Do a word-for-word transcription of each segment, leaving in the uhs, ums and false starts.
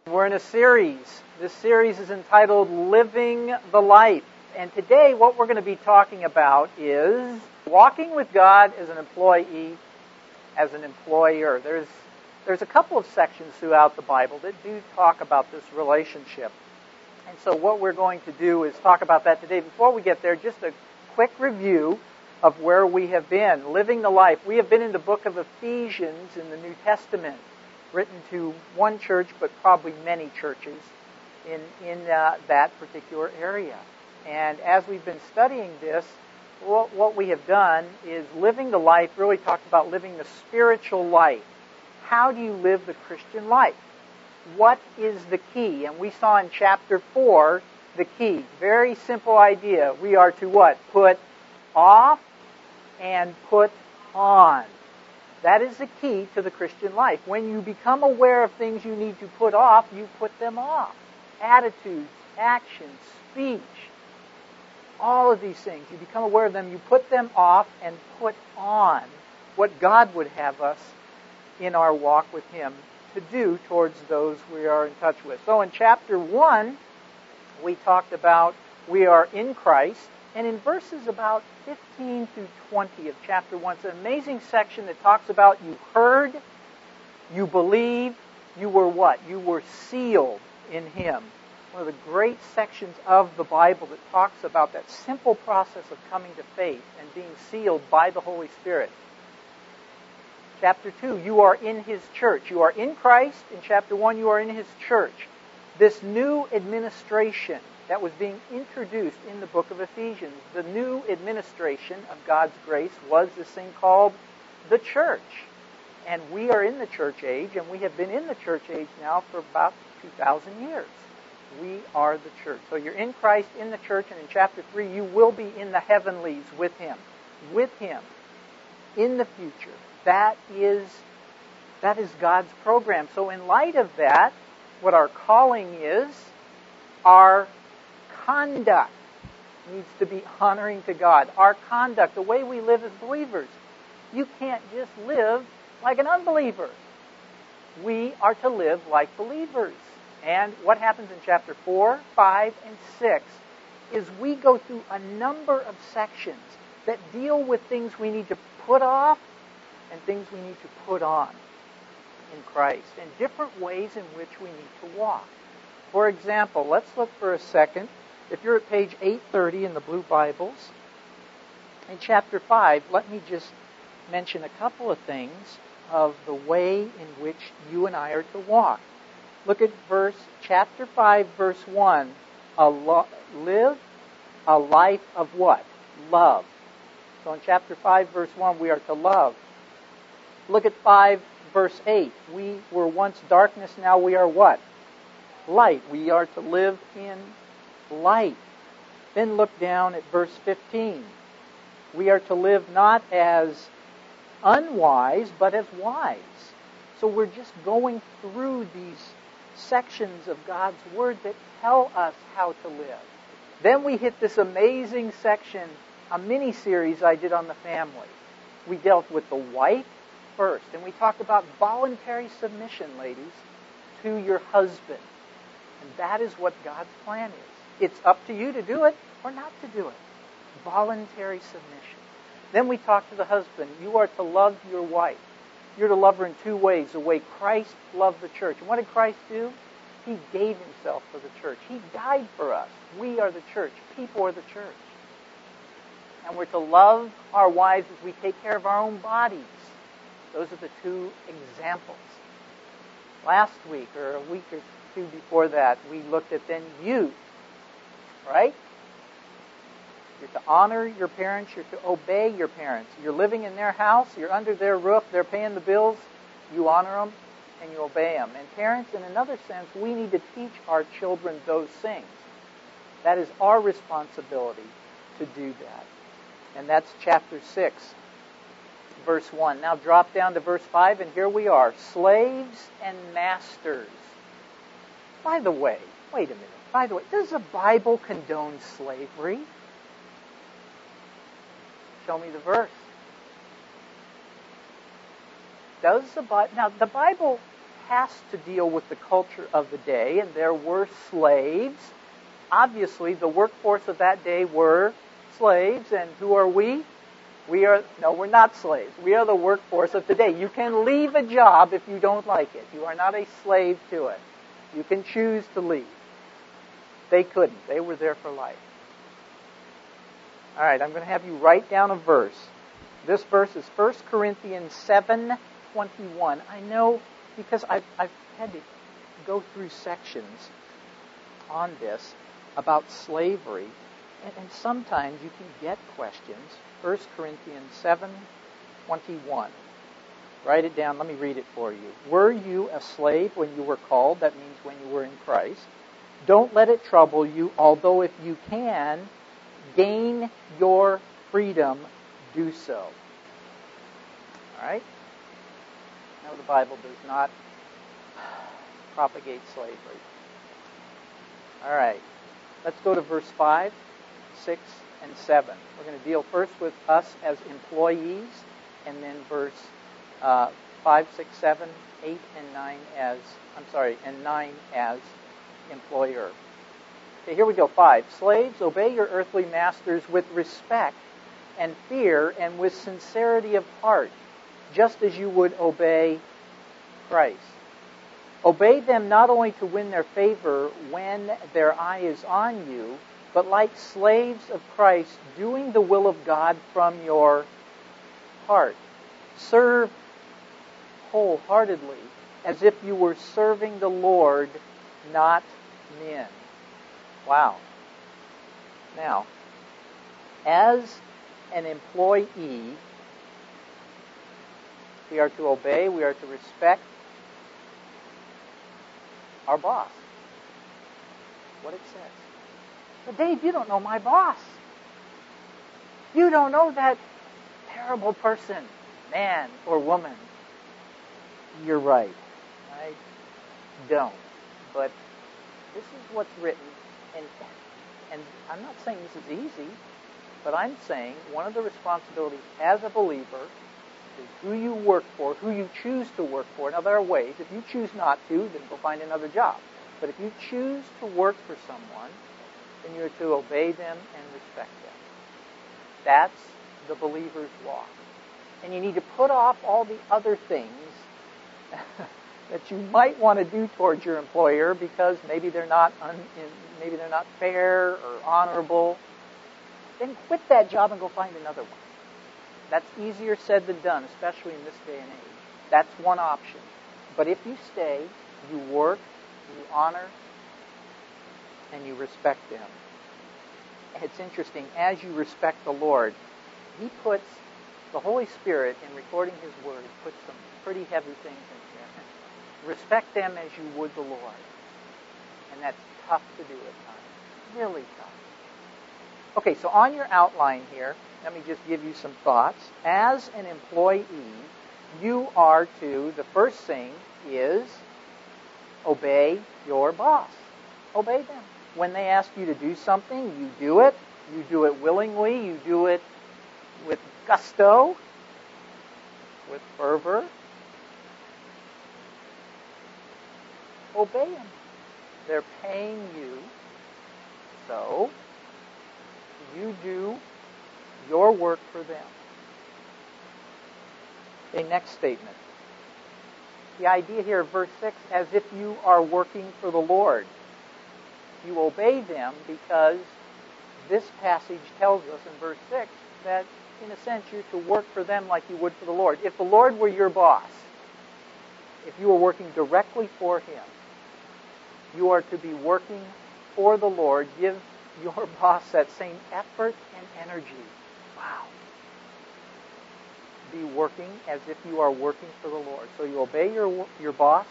We're in a series. This series is entitled Living the Life. And today what we're going to be talking about is walking with God as an employee, as an employer. There's there's a couple of sections throughout the Bible that do talk about this relationship. And so what we're going to do is talk about that today. Before we get there, just a quick review of where we have been. Living the life. We have been in the book of Ephesians in the New Testament, written to one church, but probably many churches in, in uh, that particular area. And as we've been studying this, what, what we have done is living the life, really talked about living the spiritual life. How do you live the Christian life? What is the key? And we saw in chapter four the key. Very simple idea. We are to what? Put off and put on. That is the key to the Christian life. When you become aware of things you need to put off, you put them off. Attitudes, actions, speech, all of these things. You become aware of them, you put them off and put on what God would have us in our walk with Him to do towards those we are in touch with. So in chapter one, we talked about we are in Christ. And in verses about fifteen through twenty of chapter one, it's an amazing section that talks about you heard, you believed, you were what? You were sealed in Him. One of the great sections of the Bible that talks about that simple process of coming to faith and being sealed by the Holy Spirit. Chapter two, you are in His church. You are in Christ. In chapter one, you are in His church. This new administration that was being introduced in the book of Ephesians, the new administration of God's grace, was this thing called the church. And we are in the church age, and we have been in the church age now for about two thousand years. We are the church. So you're in Christ, in the church, and in chapter three, you will be in the heavenlies with Him. With Him. In the future. That is, that is God's program. So in light of that, what our calling is, our conduct needs to be honoring to God. Our conduct, the way we live as believers. You can't just live like an unbeliever. We are to live like believers. And what happens in chapter four, five, and six is we go through a number of sections that deal with things we need to put off and things we need to put on in Christ, and different ways in which we need to walk. For example, let's look for a second. If you're at page eight thirty in the Blue Bibles, in chapter five, let me just mention a couple of things of the way in which you and I are to walk. Look at verse, chapter five, verse one. A lo- live a life of what? Love. So in chapter five, verse one, we are to love. Look at five, verse eight. We were once darkness, now we are what? Light. We are to live in light. Then look down at verse fifteen. We are to live not as unwise, but as wise. So we're just going through these sections of God's Word that tell us how to live. Then we hit this amazing section, a mini-series I did on the family. We dealt with the wife first, and we talked about voluntary submission, ladies, to your husband. And that is what God's plan is. It's up to you to do it or not to do it. Voluntary submission. Then we talked to the husband. You are to love your wife. You're to love her in two ways. The way Christ loved the church. And what did Christ do? He gave Himself for the church. He died for us. We are the church. People are the church. And we're to love our wives as we take care of our own bodies. Those are the two examples. Last week, or a week or two before that, we looked at then youth. Right? You're to honor your parents. You're to obey your parents. You're living in their house. You're under their roof. They're paying the bills. You honor them and you obey them. And parents, in another sense, we need to teach our children those things. That is our responsibility to do that. And that's chapter six, verse one. Now drop down to verse five, and here we are. Slaves and masters. By the way, wait a minute. By the way, does the Bible condone slavery? Show me the verse. Does the Bible... Now, the Bible has to deal with the culture of the day, and there were slaves. Obviously, the workforce of that day were slaves, and who are we? We are, no, we're not slaves. We are the workforce of today. You can leave a job if you don't like it. You are not a slave to it. You can choose to leave. They couldn't. They were there for life. All right, I'm going to have you write down a verse. This verse is First Corinthians seven twenty-one. I know because I've, I've had to go through sections on this about slavery, and, and sometimes you can get questions. First Corinthians seven twenty-one. Write it down. Let me read it for you. Were you a slave when you were called? That means when you were in Christ. Don't let it trouble you, although if you can gain your freedom, do so. All right? No, the Bible does not propagate slavery. All right. Let's go to verse five, six, and seven. We're going to deal first with us as employees, and then verse uh, five, six, seven, eight, and nine as, I'm sorry, and nine as employer. Okay, here we go. Five. Slaves, obey your earthly masters with respect and fear and with sincerity of heart, just as you would obey Christ. Obey them not only to win their favor when their eye is on you, but like slaves of Christ, doing the will of God from your heart. Serve wholeheartedly, as if you were serving the Lord, not men. Wow. Now, as an employee, we are to obey, we are to respect our boss. What it says. But Dave, you don't know my boss. You don't know that terrible person, man or woman. You're right. I don't. But this is what's written. And, and I'm not saying this is easy, but I'm saying one of the responsibilities as a believer is who you work for, who you choose to work for. Now, there are ways. If you choose not to, then go find another job. But if you choose to work for someone, then you're to obey them and respect them. That's the believer's walk. And you need to put off all the other things that you might want to do towards your employer because maybe they're not un, maybe they're not fair or honorable. Then quit that job and go find another one. That's easier said than done, especially in this day and age. That's one option. But if you stay, you work, you honor, and you respect them. It's interesting, as you respect the Lord, He puts, the Holy Spirit, in recording His Word, puts some pretty heavy things in here. Respect them as you would the Lord. And that's tough to do at times. Really tough. Okay, so on your outline here, let me just give you some thoughts. As an employee, you are to, the first thing is, obey your boss. Obey them. When they ask you to do something, you do it. You do it willingly. You do it with gusto, with fervor. Obey them. They're paying you, so you do your work for them. Okay, next statement. The idea here of verse six, as if you are working for the Lord. You obey them because this passage tells us in verse six that, in a sense, you're to work for them like you would for the Lord. If the Lord were your boss, if you were working directly for Him, you are to be working for the Lord. Give your boss that same effort and energy. Wow. Be working as if you are working for the Lord. So you obey your your boss.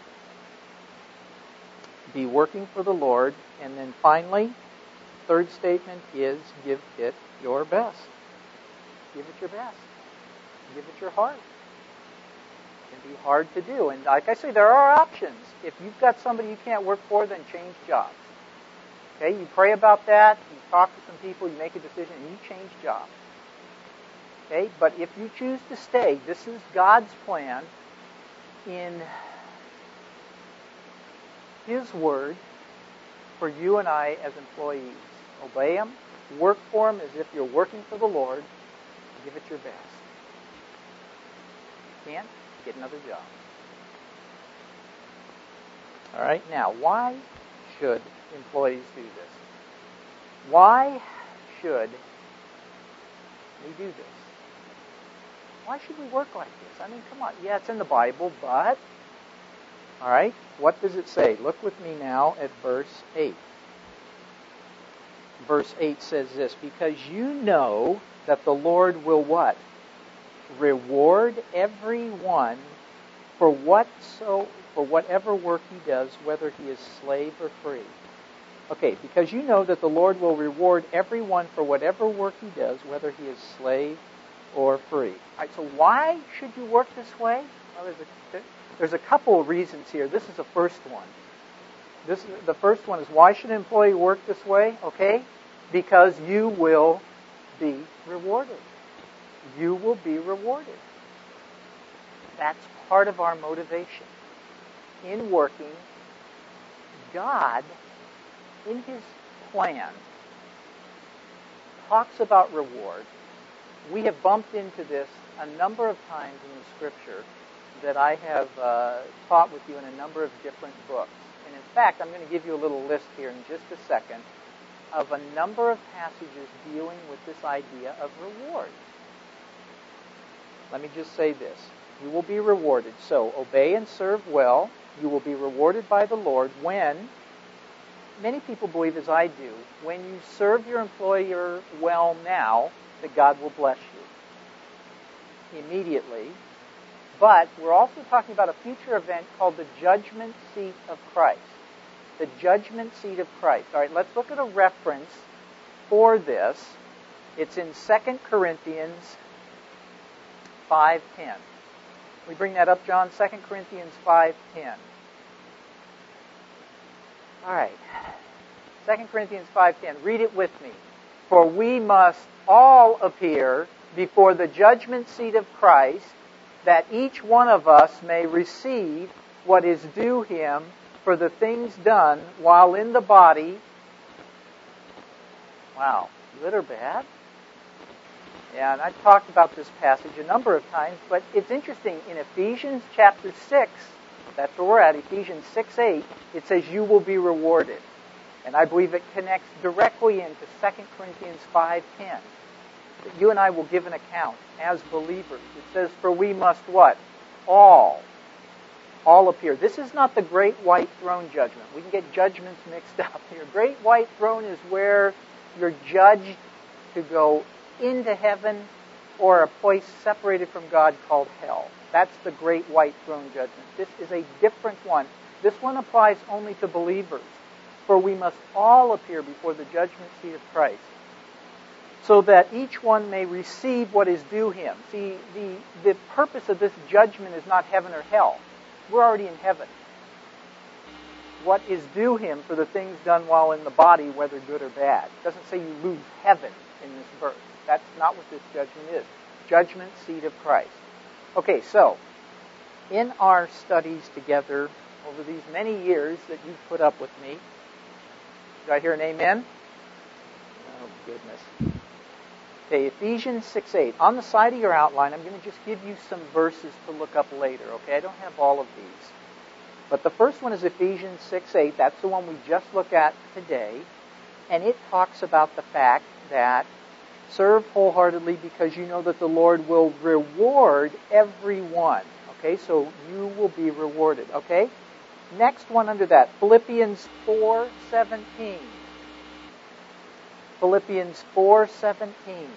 Be working for the Lord. And then finally, third statement is give it your best. Give it your best. Give it your heart. It can be hard to do. And like I say, there are options. If you've got somebody you can't work for, then change jobs. Okay, you pray about that, you talk to some people, you make a decision, and you change jobs. Okay, but if you choose to stay, this is God's plan in His word for you and I as employees. Obey Him. Work for Him as if you're working for the Lord. Give it your best. Can't? Get another job. All right, now, why should employees do this? Why should we do this? Why should we work like this? I mean, come on. Yeah, it's in the Bible, but... All right, what does it say? Look with me now at verse eight. Verse eight says this, because you know that the Lord will what? Reward everyone for what so for whatever work he does, whether he is slave or free. Okay, because you know that the Lord will reward everyone for whatever work he does, whether he is slave or free. All right, so why should you work this way? Well, there's a, there's a couple of reasons here. This is the first one. This the first one is, why should an employee work this way? Okay, because you will be rewarded. You will be rewarded. That's part of our motivation. In working, God, in His plan, talks about reward. We have bumped into this a number of times in the Scripture that I have uh, taught with you in a number of different books. And in fact, I'm going to give you a little list here in just a second of a number of passages dealing with this idea of reward. Let me just say this. You will be rewarded. So, obey and serve well. You will be rewarded by the Lord when, many people believe as I do, when you serve your employer well now, that God will bless you immediately. But we're also talking about a future event called the judgment seat of Christ. The judgment seat of Christ. All right, let's look at a reference for this. It's in Second Corinthians five ten. We bring that up, John, Second Corinthians five ten. All right. Second Corinthians five ten. Read it with me. For we must all appear before the judgment seat of Christ, that each one of us may receive what is due him for the things done while in the body. Wow, good or bad? Yeah, and I've talked about this passage a number of times, but it's interesting. In Ephesians chapter six, that's where we're at, Ephesians six eight, it says you will be rewarded. And I believe it connects directly into Second Corinthians five ten. That you and I will give an account as believers. It says, for we must what? All. All appear. This is not the great white throne judgment. We can get judgments mixed up here. Great white throne is where you're judged to go into heaven or a place separated from God called hell. That's the great white throne judgment. This is a different one. This one applies only to believers. For we must all appear before the judgment seat of Christ, so that each one may receive what is due him. See, the, the purpose of this judgment is not heaven or hell. We're already in heaven. What is due him for the things done while in the body, whether good or bad. It doesn't say you lose heaven in this verse. That's not what this judgment is. Judgment seat of Christ. Okay, so, in our studies together over these many years that you've put up with me, did I hear an amen? Oh, goodness. Okay, Ephesians six eight. On the side of your outline, I'm going to just give you some verses to look up later, okay? I don't have all of these. But the first one is Ephesians six eight. That's the one we just looked at today. And it talks about the fact that serve wholeheartedly because you know that the Lord will reward everyone. Okay, so you will be rewarded, okay? Next one under that, Philippians four seventeen. Philippians four seventeen.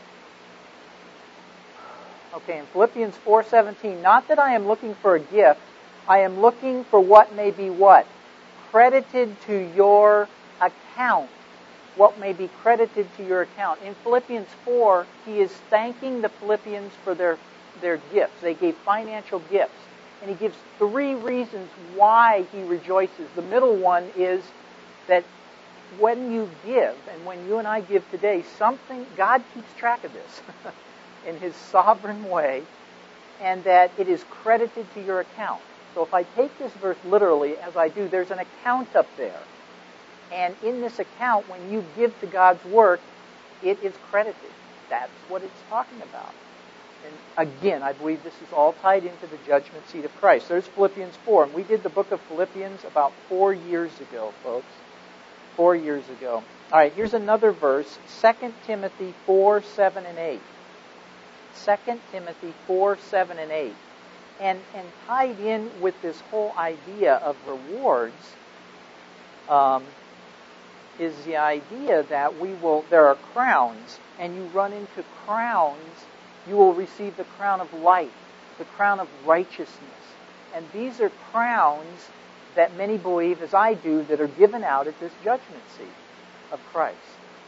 Okay, in Philippians four seventeen, not that I am looking for a gift, I am looking for what may be what? Credited to your account. What may be credited to your account. In Philippians four, he is thanking the Philippians for their, their gifts. They gave financial gifts. And he gives three reasons why he rejoices. The middle one is that when you give, and when you and I give today, something, God keeps track of this in His sovereign way, and that it is credited to your account. So if I take this verse literally, as I do, there's an account up there. And in this account, when you give to God's work, it is credited. That's what it's talking about. And again, I believe this is all tied into the judgment seat of Christ. There's Philippians four. And we did the book of Philippians about four years ago, folks. Four years ago. All right, here's another verse. Second Timothy four, seven, and eight. Second Timothy four, seven, and eight. And, and tied in with this whole idea of rewards um, is the idea that we will, there are crowns, and you run into crowns, you will receive the crown of life, the crown of righteousness. And these are crowns that many believe, as I do, that are given out at this judgment seat of Christ.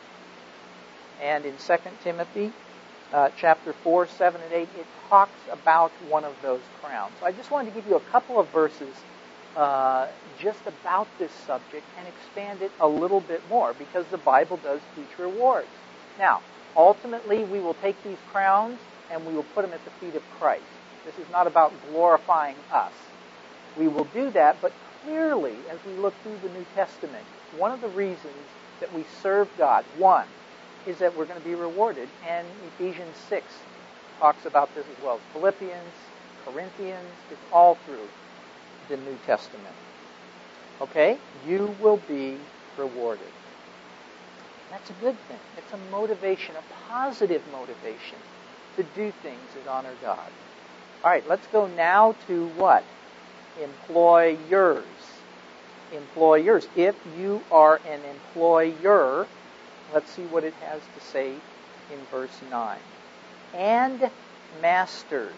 And in Second Timothy uh, chapter four, seven, and eight, it talks about one of those crowns. So I just wanted to give you a couple of verses uh, just about this subject and expand it a little bit more, because the Bible does teach rewards. Now, ultimately, we will take these crowns and we will put them at the feet of Christ. This is not about glorifying us. We will do that, but clearly, as we look through the New Testament, one of the reasons that we serve God, one, is that we're going to be rewarded. And Ephesians six talks about this as well. Philippians, Corinthians, it's all through the New Testament. Okay? You will be rewarded. That's a good thing. It's a motivation, a positive motivation to do things that honor God. All right, let's go now to what? Employers. Employers. If you are an employer, let's see what it has to say in verse nine. And masters,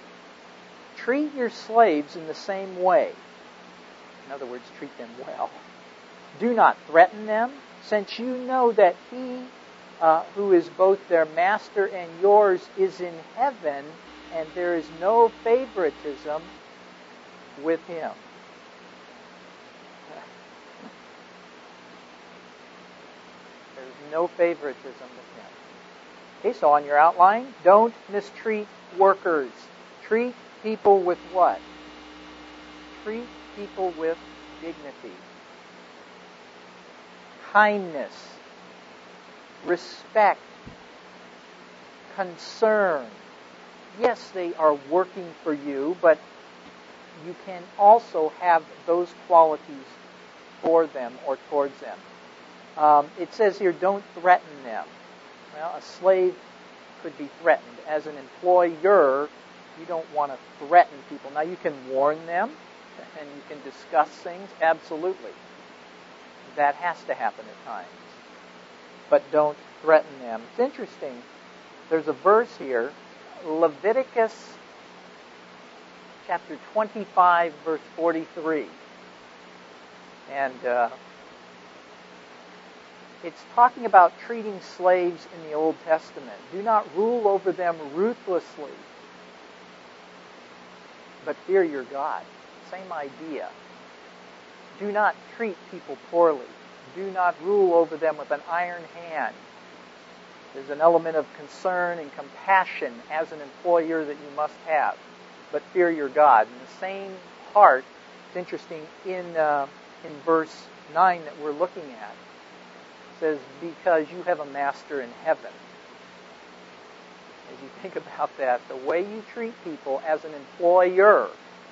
treat your slaves in the same way. In other words, treat them well. Do not threaten them, since you know that he uh, who is both their master and yours is in heaven, and there is no favoritism with him. There's no favoritism with him. Okay, so on your outline, don't mistreat workers. Treat people with what? Treat people with dignity, kindness, respect, concern. Yes, they are working for you, but you can also have those qualities for them or towards them. Um, it says here, don't threaten them. Well, a slave could be threatened. As an employer, you don't want to threaten people. Now, you can warn them, and you can discuss things, absolutely. That has to happen at times. But don't threaten them. It's interesting. There's a verse here, Leviticus chapter twenty-five, verse forty-three. And uh, it's talking about treating slaves in the Old Testament. Do not rule over them ruthlessly, but fear your God. Same idea. Do not treat people poorly. Do not rule over them with an iron hand. There's an element of concern and compassion as an employer that you must have, but fear your God. In the same part, it's interesting, in uh, in verse nine that we're looking at, it says, because you have a master in heaven. As you think about that, the way you treat people as an employer,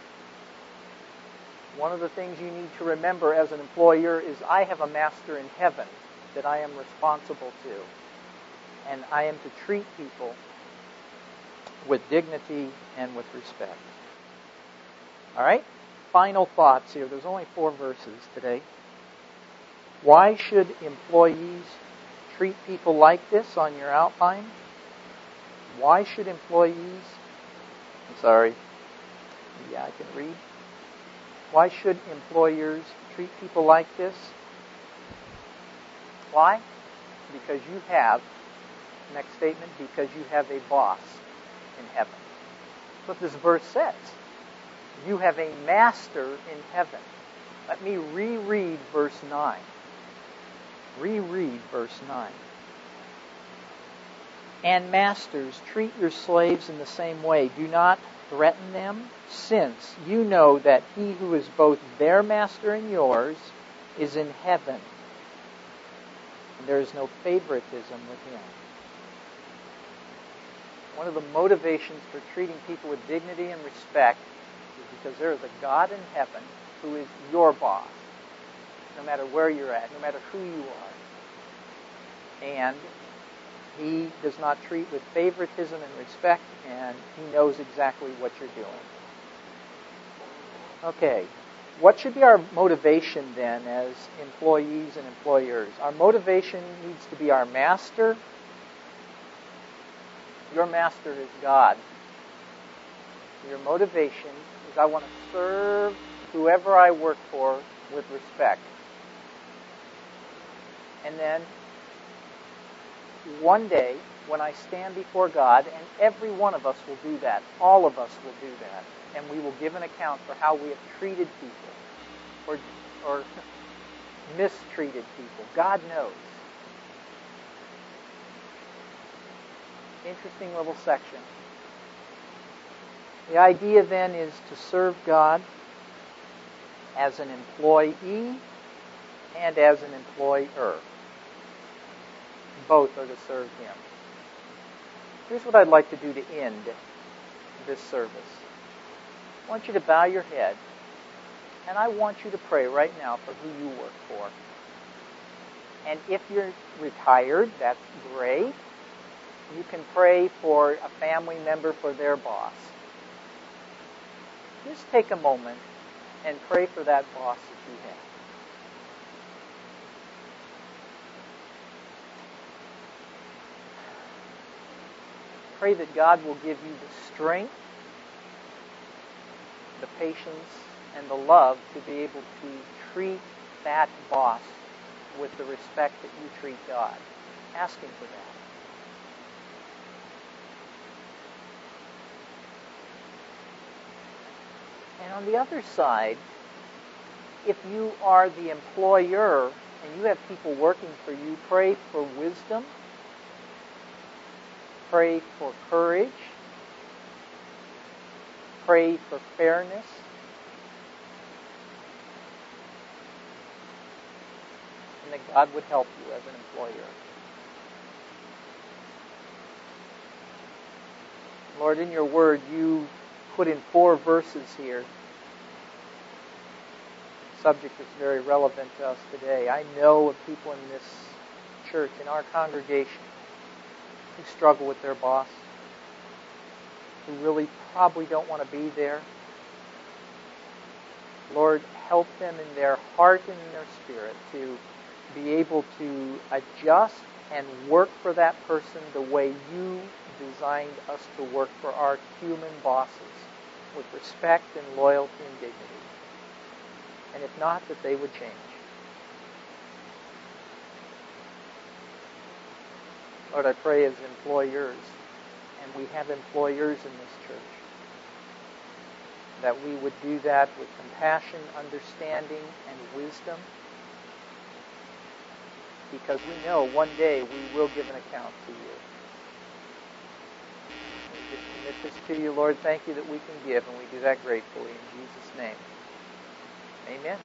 one of the things you need to remember as an employer is I have a master in heaven that I am responsible to. And I am to treat people with dignity and with respect. All right? Final thoughts here. There's only four verses today. Why should employees treat people like this on your outline? Why should employees... I'm sorry. Yeah, I can read. Why should employers treat people like this? Why? Because you have, next statement, because you have a boss in heaven. That's what this verse says. You have a master in heaven. Let me reread verse nine. Reread verse nine. And masters, treat your slaves in the same way. Do not threaten them, since you know that he who is both their master and yours is in heaven. And there is no favoritism with him. One of the motivations for treating people with dignity and respect is because there is a God in heaven who is your boss, no matter where you're at, no matter who you are. And he does not treat with favoritism and respect, and he knows exactly what you're doing. Okay, what should be our motivation then as employees and employers? Our motivation needs to be our master. Your master is God. Your motivation is I want to serve whoever I work for with respect. And then one day, when I stand before God, and every one of us will do that, all of us will do that, and we will give an account for how we have treated people or, or mistreated people. God knows. Interesting little section. The idea then is to serve God as an employee and as an employer. Both are to serve Him. Here's what I'd like to do to end this service. I want you to bow your head, and I want you to pray right now for who you work for. And if you're retired, that's great. You can pray for a family member for their boss. Just take a moment and pray for that boss that you have. Pray that God will give you the strength, the patience, and the love to be able to treat that boss with the respect that you treat God. Ask Him for that. And on the other side, if you are the employer and you have people working for you, pray for wisdom. Pray for courage. Pray for fairness. And that God would help you as an employer. Lord, in your word, you put in four verses here. A subject that's very relevant to us today. I know of people in this church, in our congregation, who struggle with their boss, who really probably don't want to be there. Lord, help them in their heart and in their spirit to be able to adjust and work for that person the way you designed us to work for our human bosses, with respect and loyalty and dignity. And if not, that they would change. Lord, I pray as employers, and we have employers in this church, that we would do that with compassion, understanding, and wisdom, because we know one day we will give an account to you. We just commit this to you, Lord. Thank you that we can give, and we do that gratefully in Jesus' name. Amen.